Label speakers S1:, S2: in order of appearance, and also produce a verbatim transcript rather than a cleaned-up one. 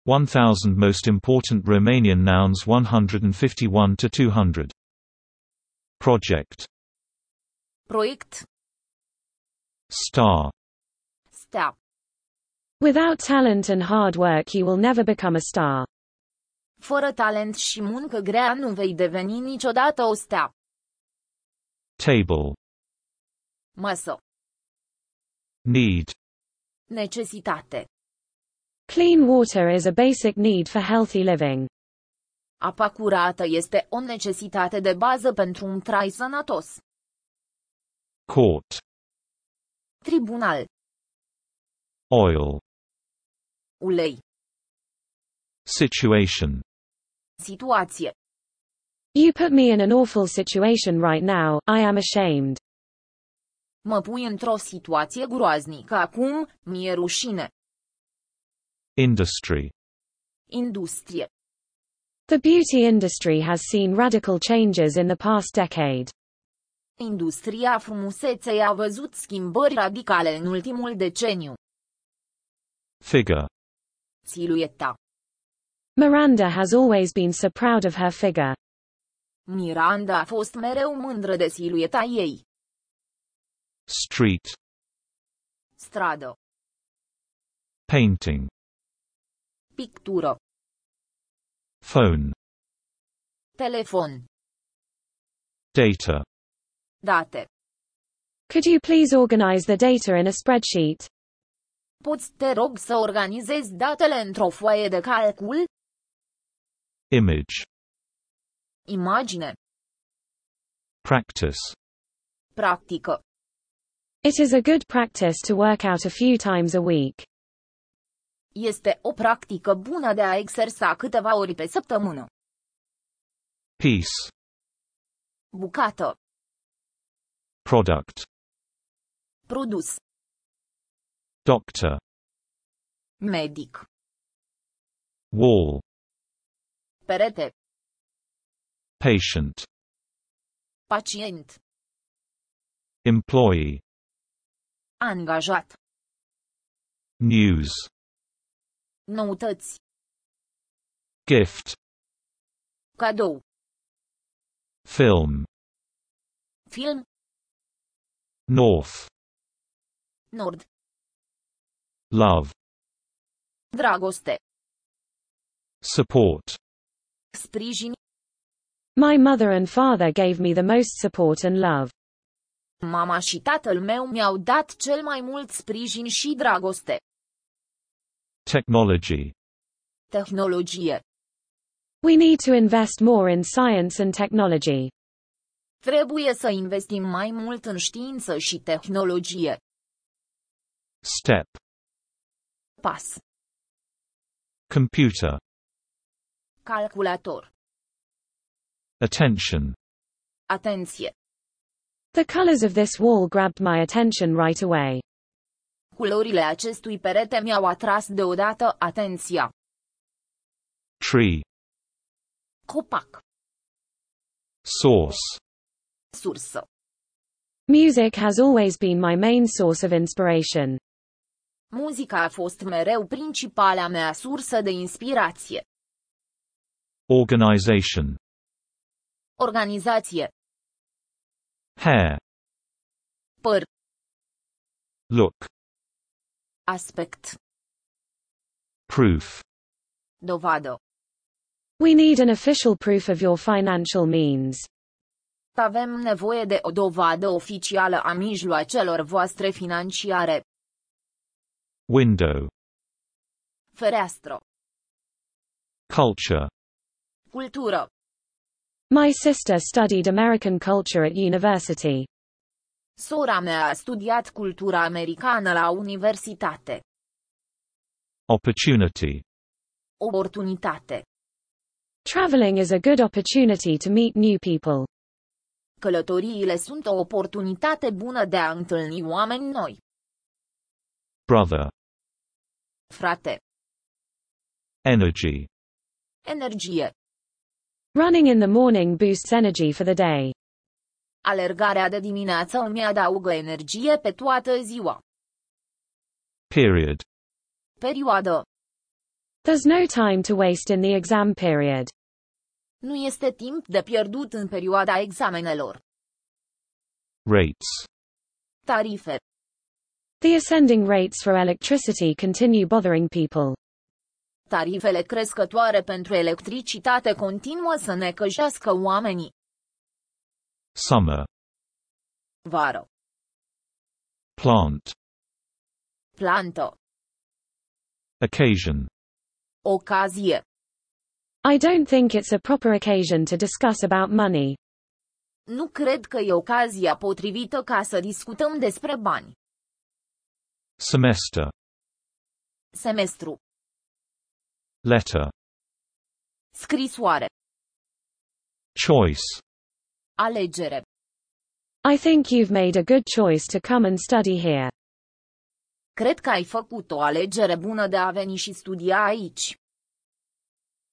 S1: one thousand Most Important Romanian Nouns one hundred fifty-one to two hundred. Project.
S2: Proiect.
S1: Star.
S2: Stea.
S3: Without talent and hard work you will never become a star.
S2: Fără talent și muncă grea nu vei deveni niciodată o stea.
S1: Table.
S2: Masă.
S1: Need.
S2: Necesitate.
S3: Clean water is a basic need for healthy living.
S2: Apa curată este o necesitate de bază pentru un trai sănătos.
S1: Court.
S2: Tribunal.
S1: Oil.
S2: Ulei.
S1: Situation.
S2: Situație.
S3: You put me in an awful situation right now, I am ashamed.
S2: Mă pui într-o situație groaznică acum, mi-e rușine.
S1: Industry.
S2: Industrie.
S3: The beauty industry has seen radical changes in the past decade.
S2: Industria frumuseței a văzut schimbări radicale în ultimul deceniu.
S1: Figure.
S2: Silueta.
S3: Miranda has always been so proud of her figure.
S2: Miranda a fost mereu mândră de silueta ei.
S1: Street.
S2: Stradă.
S1: Painting.
S2: Pictură.
S1: Phone.
S2: Telefon.
S1: Data.
S2: Date.
S3: Could you please organize the data in a spreadsheet?
S2: Poți te rog să organizezi datele într-o foaie de calcul?
S1: Image.
S2: Imagine.
S1: Practice.
S2: Practică.
S3: It is a good practice to work out a few times a week.
S2: Este o practică bună de a exersa câteva ori pe săptămână.
S1: Piece.
S2: Bucată.
S1: Product.
S2: Produs.
S1: Doctor.
S2: Medic.
S1: Wall.
S2: Perete.
S1: Patient.
S2: Pacient.
S1: Employee.
S2: Angajat.
S1: News.
S2: Noutăți.
S1: Gift.
S2: Cadou.
S1: Film.
S2: Film.
S1: North.
S2: Nord.
S1: Love.
S2: Dragoste.
S1: Support.
S2: Sprijin.
S3: My mother and father gave me the most support and love.
S2: Mama și tatăl meu mi-au dat cel mai mult sprijin și dragoste.
S1: Technology.
S2: Tehnologie.
S3: We need to invest more in science and technology.
S2: Trebuie să investim mai mult în știință și tehnologie.
S1: Step.
S2: Pas.
S1: Computer.
S2: Calculator.
S1: Attention.
S2: Atenție.
S3: The colors of this wall grabbed my attention right away.
S2: Culorile acestui perete mi-au atras deodată atenția.
S1: Tree.
S2: Copac.
S1: Source.
S2: Sursă.
S3: Music has always been my main source of inspiration.
S2: Muzica a fost mereu principala mea sursă de inspirație.
S1: Organization.
S2: Organizație.
S1: Hair.
S2: Păr.
S1: Look.
S2: Aspect.
S1: Proof.
S2: Dovadă.
S3: We need an official proof of your financial means.
S2: Avem nevoie de o dovadă oficială a mijloacelor voastre financiare.
S1: Window.
S2: Fereastră.
S1: Culture.
S2: Cultură.
S3: My sister studied American culture at university.
S2: Sora mea a studiat cultura americană la universitate.
S1: Opportunity.
S2: Oportunitate.
S3: Traveling is a good opportunity to meet new people.
S2: Călătoriile sunt o oportunitate bună de a întâlni oameni noi.
S1: Brother.
S2: Frate.
S1: Energy.
S2: Energie.
S3: Running in the morning boosts energy for the day.
S2: Alergarea de dimineață îmi adaugă energie pe toată ziua.
S1: Period.
S2: Perioadă.
S3: There's no time to waste in the exam period.
S2: Nu este timp de pierdut în perioada examenelor.
S1: Rates.
S2: Tarife.
S3: The ascending rates for electricity continue bothering people.
S2: Tarifele crescătoare pentru electricitate continuă să necăjească oamenii.
S1: Summer.
S2: Vară.
S1: Plant.
S2: Plantă.
S1: Occasion.
S2: Ocazie.
S3: I don't think it's a proper occasion to discuss about money.
S2: Nu cred că e ocazia potrivită ca să discutăm despre bani.
S1: Semester.
S2: Semestru.
S1: Letter.
S2: Scrisoare.
S1: Choice.
S2: Alegere.
S3: I think you've made a good choice to come and study here.
S2: Cred că ai făcut o alegere bună de a veni și studia aici.